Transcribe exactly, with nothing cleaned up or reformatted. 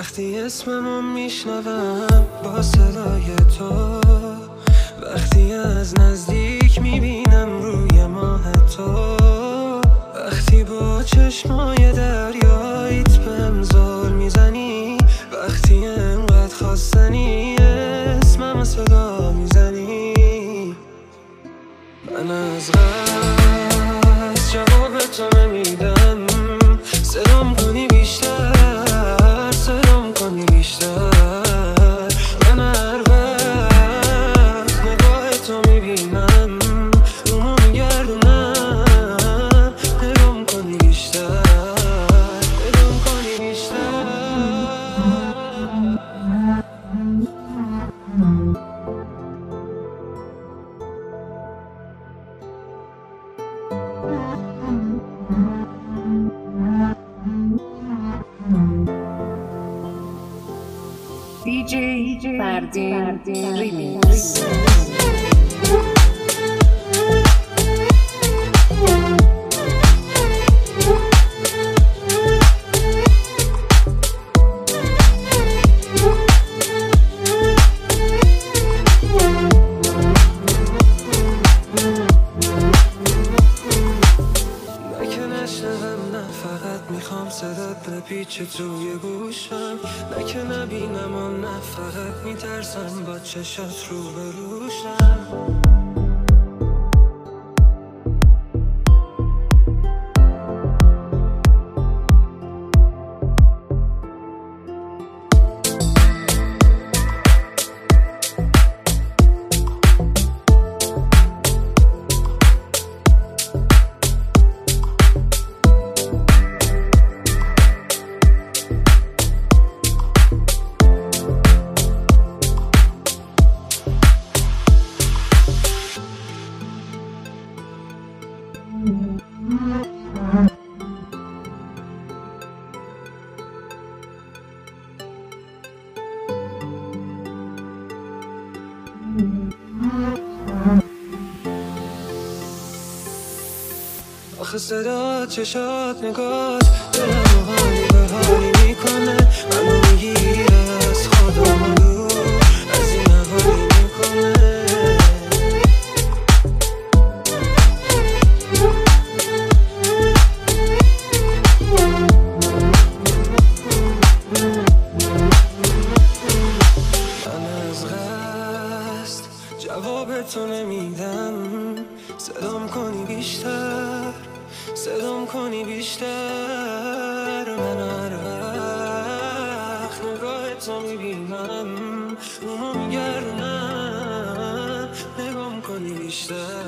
وقتی اسممو میشنوم با صدای تو، وقتی از نزدیک میبینم روی ماه تو، وقتی با چشمای دریاییت بهم زل میزنی، وقتی انقدر خواستنی اسمم صدا میزنی، من از قصد جواب تو نمیدم. صدام کنی بیشتر، صدام کنی بیشتر، من هر وقت نگاه تو میبینم رومو میگردونم، نگام کنی بیشتر، نگام کنی بیشتر. دی جی فردین ریمیکس. میخوام صدات بپیچه توی گوشم، نه که نبینم و نه فقط میترسم با چشات رو بروشم. آخه صدا چشات نگات دلمو حالی به حالی میکنه، منو میگیره از خودم دور از این حوالی میکنه. من از قصد جواب تو نمیدم، صدام کنی بیشتر، صدام کنی بیشتر، من هر وقت نگاه تو میبینم رومو میگردونم، نگام کنی بیشتر.